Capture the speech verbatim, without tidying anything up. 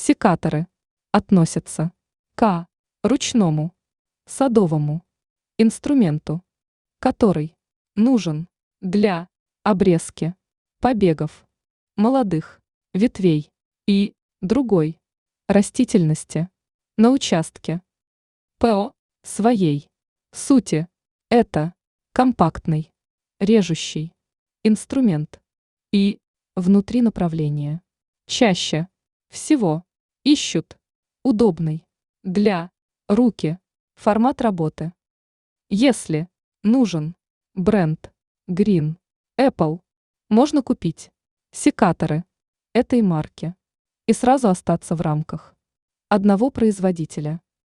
Секаторы относятся к ручному, садовому инструменту, который нужен для обрезки побегов, молодых ветвей и другой растительности на участке. По своей сути это компактный, режущий инструмент и внутри направления. Чаще всего ищут удобный для руки формат работы. Если нужен бренд Green Apple, можно купить секаторы этой марки и сразу остаться в рамках одного производителя.